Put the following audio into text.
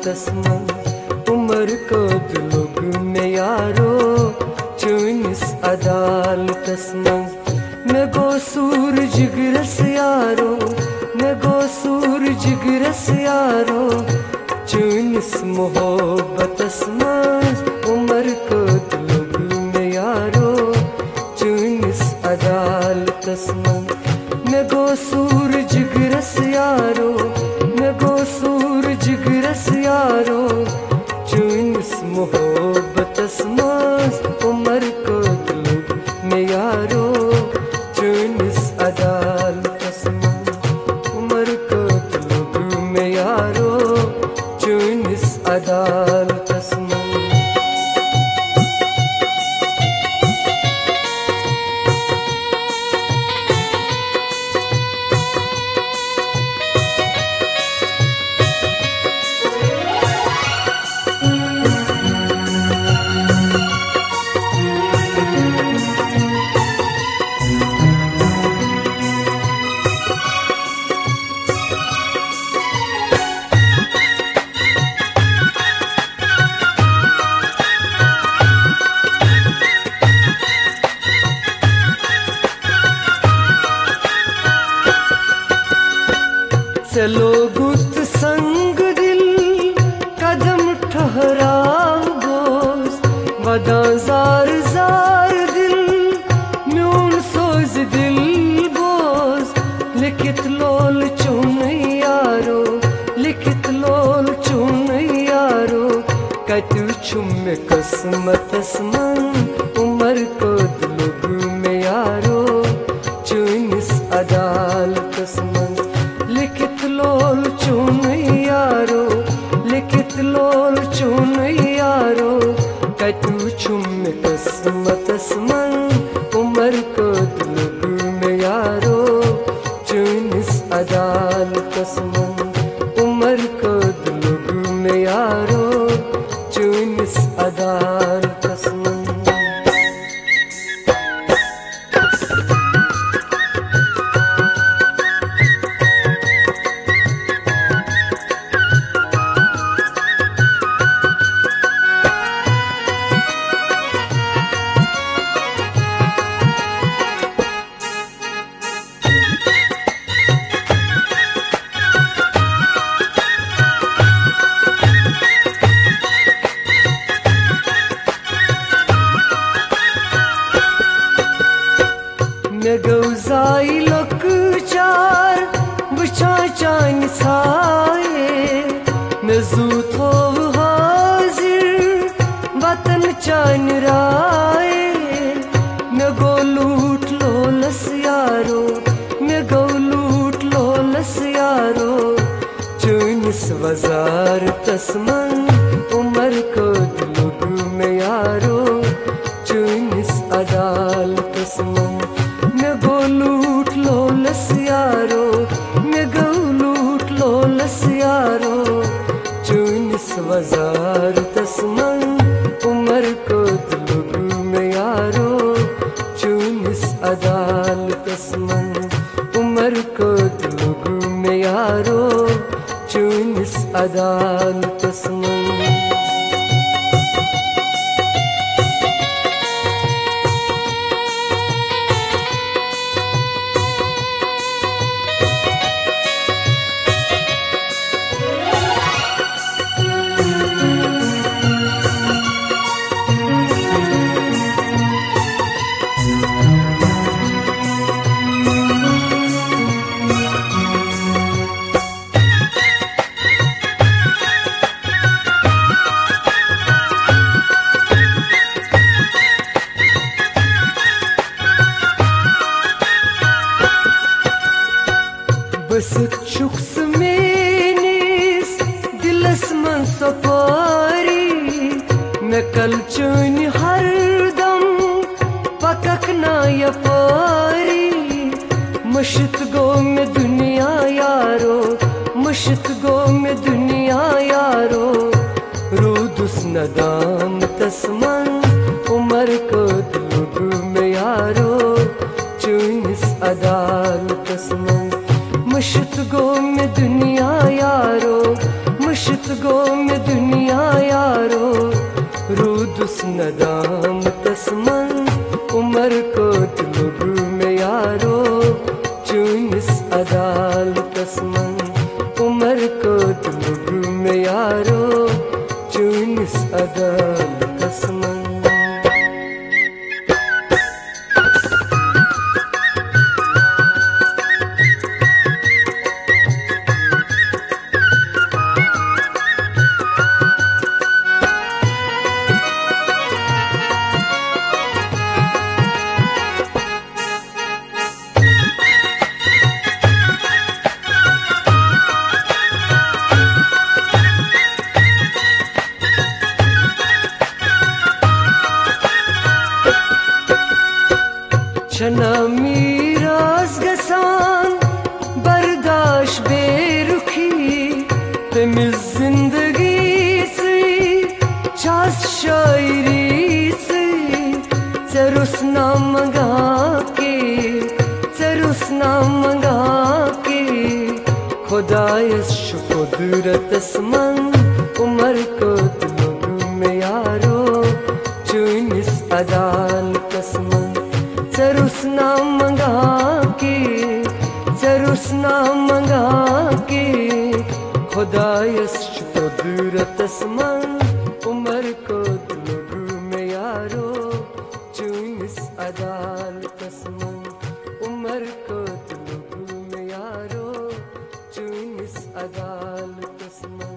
तस्मन उमर को दुलुग में यारो चुनिस अदाल तस्मन न गो सूरज गिरस यारो न गो सूरज गिरस यारो चुनिस मोहब्बत तस्मन उमर को दुलुग में यारो चुनिस अदाल तस्मन न गो सूरज गिरस यारो न गो सूरज गिरस यारो चुनिस मोहब्बत तस्मन उमर को दुलुग में यारो चुनिस अदाल तस्मन उमर को दुलुग में यारो चुनिस अदाल तस्मन चलो गुत संग दिल कदम ठहराओ गोस वदा जार जार दिल म्यून सोज दिल बोस लिखित लोल चुन यारो लिखित लोल चुन यारो कतु छुम किस्मत तस्मन उमर को दुलुग में यारो चुनिस अदाल तस्मन लिखित लोल चुन यारो लिखित लोल चुन यारो कतु छुम किस्मत तस्मन उमर को दुलुग में यारो चुनिस अदाल तस्मन उमर को दुलुग में यारो चुनिस अदाल तस्मन न गौजाई लक चार बचा चान साए न जूथो हाजिर वतन चान राए न गो लूट लोलस यारो न गो लूट लोलस यारो चुनिस वजार तस्मन उमर को दुलुग में यारो चुनिस अदाल तस्मन न गो लूट लोलस यारो न गो लूट लोलस यारो चुनिस वजार तस्मन उमर को दुलुग में यारो चुनिस अदाल तस्मन उमर को दुलुग में यारो चुनिस अदाल तस्मन बस शुक्स मेनिस दिलस मन सपारी न कल चुन हरदम पकक ना यपारी मशत गो में दुनिया यारो मशत गो में दुनिया यारो रूदुस नदाम तस्मन उमर को दुलुग में यारो चुनिस अदाल तस्मन मशत गो में दुनिया यारो मशत शुगो में दुनिया यारो रूदुस नदाम तस्मन उमर को तुलुगु में यारो चुनिस अदाल तस्मन उमर को तुलुगु में यारो चुनिस अदाल तस्मन छना मीराज गसान बर्दाश बेरुखी तमिज जिंदगी से चास शायरी से चरुसना मंगा के चरुसना मंगा के खुदायस शुकुदरत असमन उमर को तुलुगु में यारो चुनिस अदाल कसमन चरुसना मंगा के चरुसना मंगा के खुदायस कुदरत असमन उमर को तुलुगु में यारो चुनिस अदाल कसमन उमर को तुलुगु में यारो चुनिस अदाल कसमन